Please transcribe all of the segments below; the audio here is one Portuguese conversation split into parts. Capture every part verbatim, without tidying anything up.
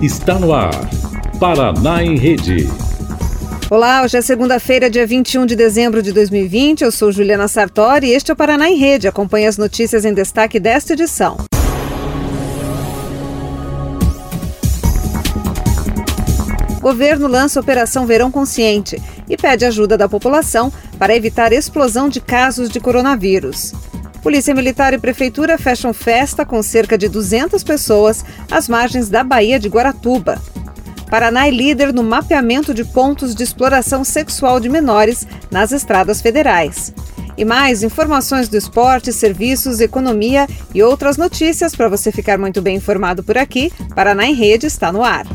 Está no ar, Paraná em Rede. Olá, hoje é segunda-feira, dia vinte e um de dezembro de dois mil e vinte. Eu sou Juliana Sartori e este é o Paraná em Rede. Acompanhe as notícias em destaque desta edição. Governo lança Operação Verão Consciente e pede ajuda da população para evitar explosão de casos de coronavírus. Polícia Militar e Prefeitura fecham festa com cerca de duzentas pessoas às margens da Baía de Guaratuba. Paraná é líder no mapeamento de pontos de exploração sexual de menores nas estradas federais. E mais informações do esporte, serviços, economia e outras notícias para você ficar muito bem informado por aqui. Paraná em Rede está no ar.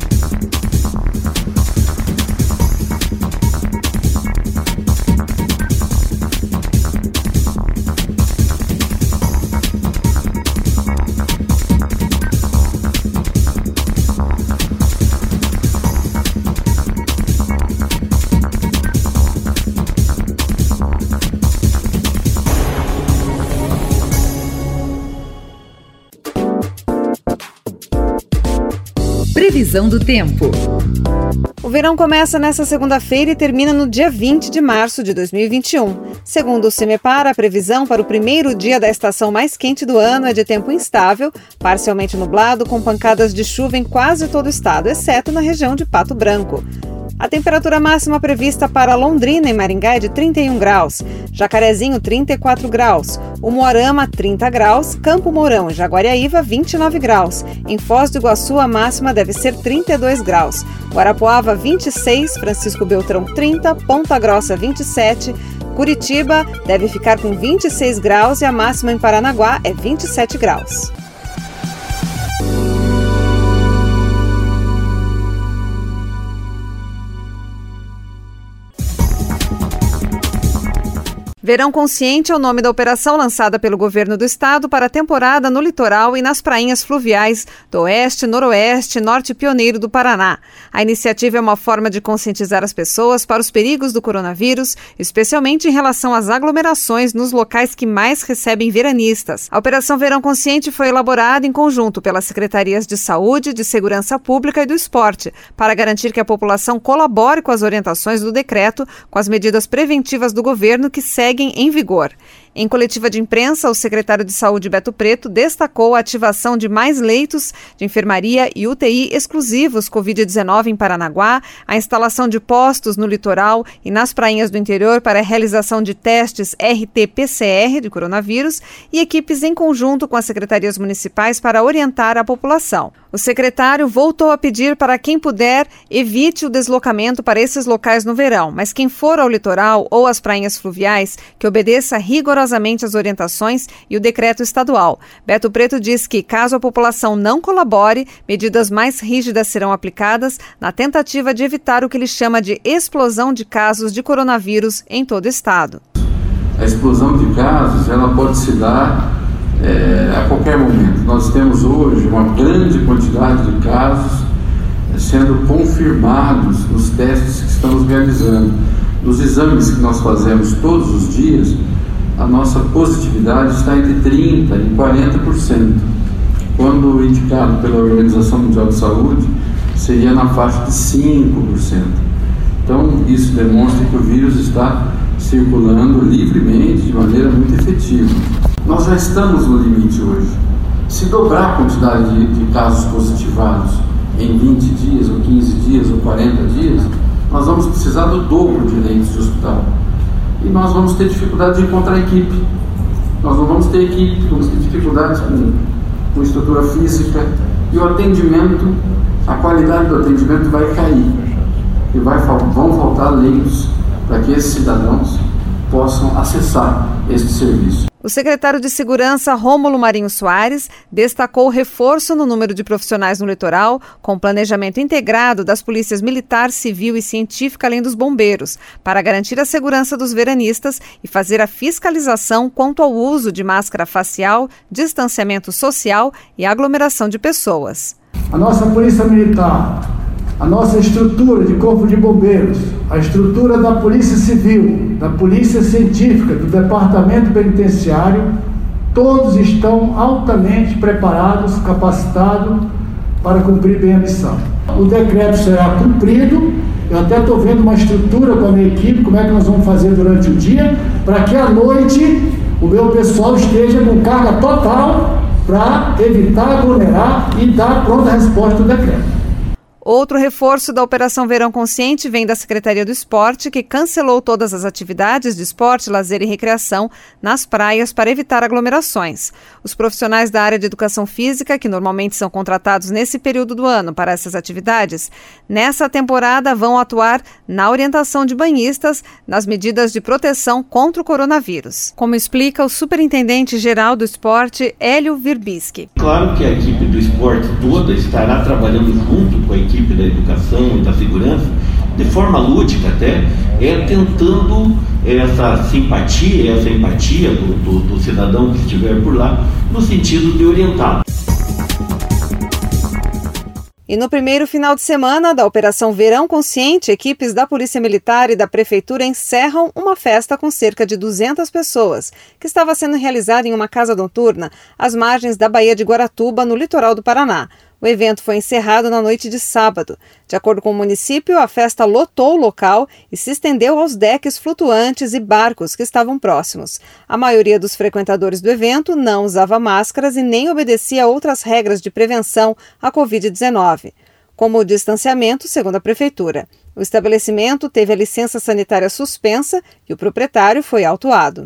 Previsão do tempo. O verão começa nesta segunda-feira e termina no dia vinte de março de dois mil e vinte e um. Segundo o CEMEPAR, a previsão para o primeiro dia da estação mais quente do ano é de tempo instável, parcialmente nublado, com pancadas de chuva em quase todo o estado, exceto na região de Pato Branco. A temperatura máxima prevista para Londrina e Maringá é de trinta e um graus, Jacarezinho trinta e quatro graus, Umuarama trinta graus, Campo Mourão e Jaguariaíva vinte e nove graus. Em Foz do Iguaçu a máxima deve ser trinta e dois graus, Guarapuava vinte e seis, Francisco Beltrão trinta, Ponta Grossa vinte e sete, Curitiba deve ficar com vinte e seis graus e a máxima em Paranaguá é vinte e sete graus. Verão Consciente é o nome da operação lançada pelo governo do estado para a temporada no litoral e nas prainhas fluviais do oeste, noroeste e norte pioneiro do Paraná. A iniciativa é uma forma de conscientizar as pessoas para os perigos do coronavírus, especialmente em relação às aglomerações nos locais que mais recebem veranistas. A Operação Verão Consciente foi elaborada em conjunto pelas Secretarias de Saúde, de Segurança Pública e do Esporte, para garantir que a população colabore com as orientações do decreto, com as medidas preventivas do governo que seguem em vigor. Em coletiva de imprensa, o secretário de Saúde, Beto Preto, destacou a ativação de mais leitos de enfermaria e U T I exclusivos covid dezenove em Paranaguá, a instalação de postos no litoral e nas prainhas do interior para a realização de testes R T P C R de coronavírus e equipes em conjunto com as secretarias municipais para orientar a população. O secretário voltou a pedir para quem puder, evite o deslocamento para esses locais no verão, mas quem for ao litoral ou às prainhas fluviais, que obedeça rigorosamente às orientações e o decreto estadual. Beto Preto diz que, caso a população não colabore, medidas mais rígidas serão aplicadas na tentativa de evitar o que ele chama de explosão de casos de coronavírus em todo o estado. A explosão de casos ela pode se dar é, a qualquer momento. Nós temos hoje uma grande quantidade de casos sendo confirmados nos testes que estamos realizando. Nos exames que nós fazemos todos os dias, a nossa positividade está entre trinta por cento e quarenta por cento, quando indicado pela Organização Mundial de Saúde, seria na faixa de cinco por cento. Então, isso demonstra que o vírus está circulando livremente, de maneira muito efetiva. Nós já estamos no limite hoje. Se dobrar a quantidade de, de casos positivados em vinte dias, ou quinze dias, ou quarenta dias, nós vamos precisar do dobro de leitos de hospital. E nós vamos ter dificuldade de encontrar equipe. Nós não vamos ter equipe, vamos ter dificuldades com, com estrutura física. E o atendimento, a qualidade do atendimento vai cair. E vai, vão faltar leitos para que esses cidadãos possam acessar este serviço. O secretário de Segurança, Rômulo Marinho Soares, destacou o reforço no número de profissionais no litoral, com planejamento integrado das polícias militar, civil e científica, além dos bombeiros, para garantir a segurança dos veranistas e fazer a fiscalização quanto ao uso de máscara facial, distanciamento social e aglomeração de pessoas. A nossa polícia militar, a nossa estrutura de corpo de bombeiros, a estrutura da polícia civil, da polícia científica, do departamento penitenciário, todos estão altamente preparados, capacitados para cumprir bem a missão. O decreto será cumprido. Eu até estou vendo uma estrutura com a minha equipe, como é que nós vamos fazer durante o dia, para que à noite o meu pessoal esteja com carga total para evitar aglomerar e dar pronta resposta do decreto. Outro reforço da Operação Verão Consciente vem da Secretaria do Esporte, que cancelou todas as atividades de esporte, lazer e recreação nas praias para evitar aglomerações. Os profissionais da área de educação física, que normalmente são contratados nesse período do ano para essas atividades, nessa temporada vão atuar na orientação de banhistas nas medidas de proteção contra o coronavírus. Como explica o superintendente-geral do esporte, Hélio Virbisky. Claro que a equipe do esporte toda estará trabalhando junto com a equipe da educação e da segurança, de forma lúdica até, é tentando essa simpatia, essa empatia do, do, do cidadão que estiver por lá, no sentido de orientá-lo. E no primeiro final de semana da Operação Verão Consciente, equipes da Polícia Militar e da Prefeitura encerram uma festa com cerca de duzentas pessoas, que estava sendo realizada em uma casa noturna às margens da Baía de Guaratuba, no litoral do Paraná. O evento foi encerrado na noite de sábado. De acordo com o município, a festa lotou o local e se estendeu aos deques flutuantes e barcos que estavam próximos. A maioria dos frequentadores do evento não usava máscaras e nem obedecia a outras regras de prevenção à covid dezenove, como o distanciamento, segundo a Prefeitura. O estabelecimento teve a licença sanitária suspensa e o proprietário foi autuado.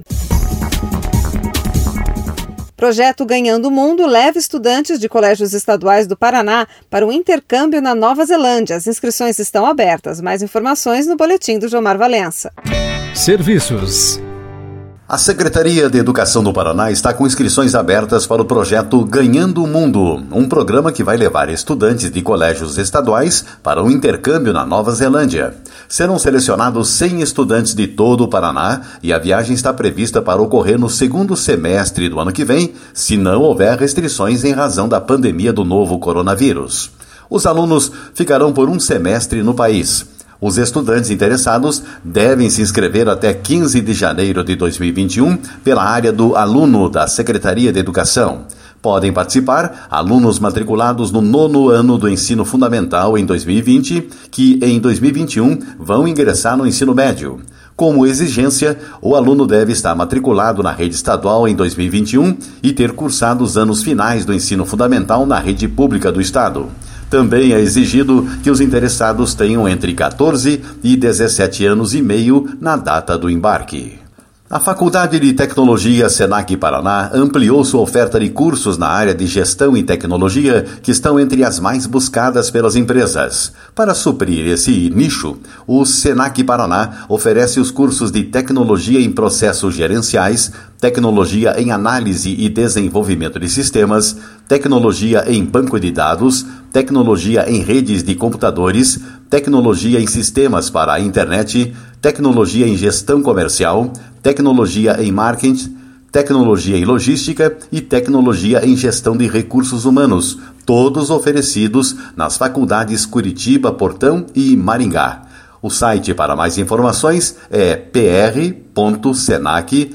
Projeto Ganhando o Mundo leva estudantes de colégios estaduais do Paraná para um intercâmbio na Nova Zelândia. As inscrições estão abertas. Mais informações no boletim do Jomar Valença. Serviços. A Secretaria de Educação do Paraná está com inscrições abertas para o projeto Ganhando o Mundo, um programa que vai levar estudantes de colégios estaduais para um intercâmbio na Nova Zelândia. Serão selecionados cem estudantes de todo o Paraná e a viagem está prevista para ocorrer no segundo semestre do ano que vem, se não houver restrições em razão da pandemia do novo coronavírus. Os alunos ficarão por um semestre no país. Os estudantes interessados devem se inscrever até quinze de janeiro de dois mil e vinte e um pela área do aluno da Secretaria de Educação. Podem participar alunos matriculados no nono ano do ensino fundamental em dois mil e vinte, que em dois mil e vinte e um vão ingressar no ensino médio. Como exigência, o aluno deve estar matriculado na rede estadual em dois mil e vinte e um e ter cursado os anos finais do ensino fundamental na rede pública do Estado. Também é exigido que os interessados tenham entre catorze e dezessete anos e meio na data do embarque. A Faculdade de Tecnologia Senac Paraná ampliou sua oferta de cursos na área de gestão e tecnologia, que estão entre as mais buscadas pelas empresas. Para suprir esse nicho, o Senac Paraná oferece os cursos de Tecnologia em Processos Gerenciais, Tecnologia em Análise e Desenvolvimento de Sistemas, Tecnologia em Banco de Dados, Tecnologia em Redes de Computadores, Tecnologia em Sistemas para a Internet, Tecnologia em Gestão Comercial, Tecnologia em Marketing, Tecnologia em Logística e Tecnologia em Gestão de Recursos Humanos, todos oferecidos nas faculdades Curitiba, Portão e Maringá. O site para mais informações é pr.senac.br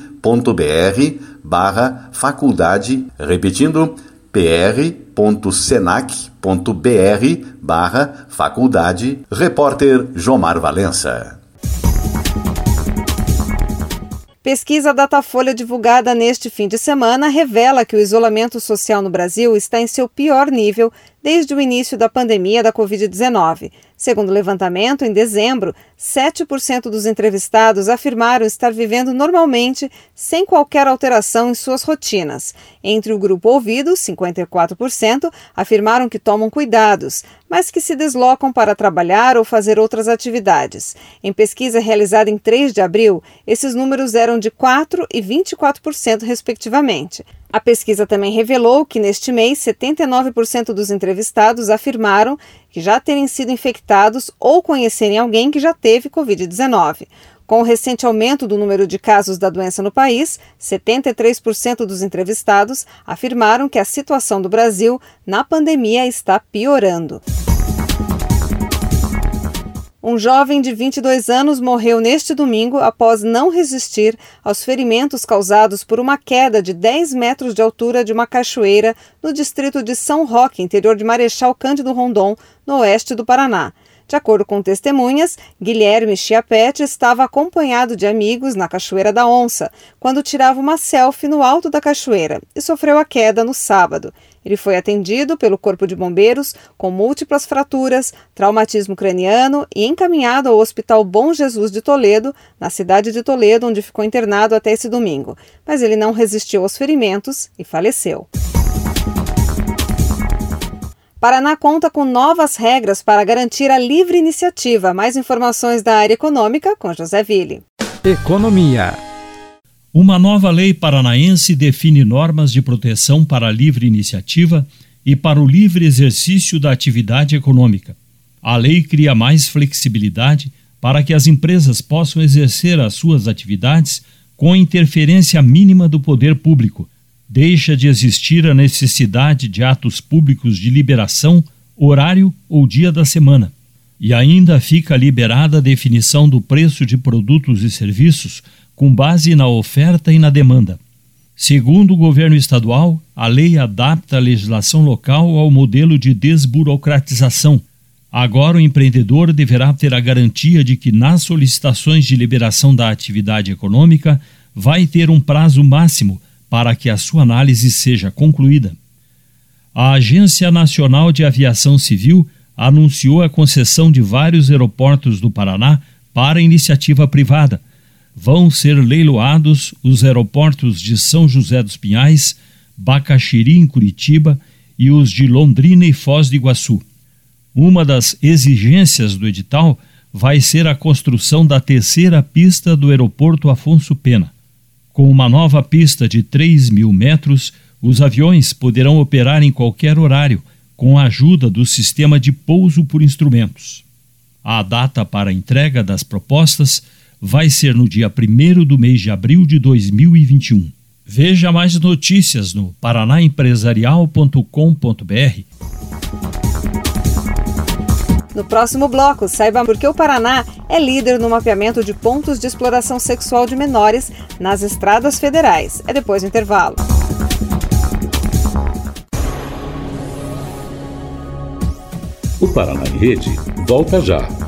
barra faculdade, repetindo, pr.senac.br barra faculdade. Repórter Jomar Valença. Pesquisa Datafolha divulgada neste fim de semana revela que o isolamento social no Brasil está em seu pior nível desde o início da pandemia da covid dezenove. Segundo o levantamento, em dezembro, sete por cento dos entrevistados afirmaram estar vivendo normalmente, sem qualquer alteração em suas rotinas. Entre o grupo ouvido, cinquenta e quatro por cento afirmaram que tomam cuidados, mas que se deslocam para trabalhar ou fazer outras atividades. Em pesquisa realizada em três de abril, esses números eram de quatro por cento e vinte e quatro por cento, respectivamente. A pesquisa também revelou que, neste mês, setenta e nove por cento dos entrevistados afirmaram que já terem sido infectados ou conhecerem alguém que já teve covid dezenove. Com o recente aumento do número de casos da doença no país, setenta e três por cento dos entrevistados afirmaram que a situação do Brasil na pandemia está piorando. Um jovem de vinte e dois anos morreu neste domingo após não resistir aos ferimentos causados por uma queda de dez metros de altura de uma cachoeira no distrito de São Roque, interior de Marechal Cândido Rondon, no oeste do Paraná. De acordo com testemunhas, Guilherme Chiapete estava acompanhado de amigos na Cachoeira da Onça, quando tirava uma selfie no alto da cachoeira e sofreu a queda no sábado. Ele foi atendido pelo Corpo de Bombeiros com múltiplas fraturas, traumatismo craniano e encaminhado ao Hospital Bom Jesus de Toledo, na cidade de Toledo, onde ficou internado até esse domingo. Mas ele não resistiu aos ferimentos e faleceu. Paraná conta com novas regras para garantir a livre iniciativa. Mais informações da área econômica com José Ville. Economia. Uma nova lei paranaense define normas de proteção para a livre iniciativa e para o livre exercício da atividade econômica. A lei cria mais flexibilidade para que as empresas possam exercer as suas atividades com interferência mínima do poder público. Deixa de existir a necessidade de atos públicos de liberação, horário ou dia da semana. E ainda fica liberada a definição do preço de produtos e serviços com base na oferta e na demanda. Segundo o governo estadual, a lei adapta a legislação local ao modelo de desburocratização. Agora o empreendedor deverá ter a garantia de que nas solicitações de liberação da atividade econômica vai ter um prazo máximo para que a sua análise seja concluída. A Agência Nacional de Aviação Civil anunciou a concessão de vários aeroportos do Paraná para iniciativa privada. Vão ser leiloados os aeroportos de São José dos Pinhais, Bacaxiri, em Curitiba, e os de Londrina e Foz do Iguaçu. Uma das exigências do edital vai ser a construção da terceira pista do aeroporto Afonso Pena. Com uma nova pista de três mil metros, os aviões poderão operar em qualquer horário, com a ajuda do sistema de pouso por instrumentos. A data para a entrega das propostas vai ser no dia primeiro do mês de abril de dois mil e vinte e um. Veja mais notícias no paraná empresarial ponto com ponto b r. No próximo bloco, saiba por que o Paraná é líder no mapeamento de pontos de exploração sexual de menores nas estradas federais. É depois do intervalo. O Paraná em Rede volta já.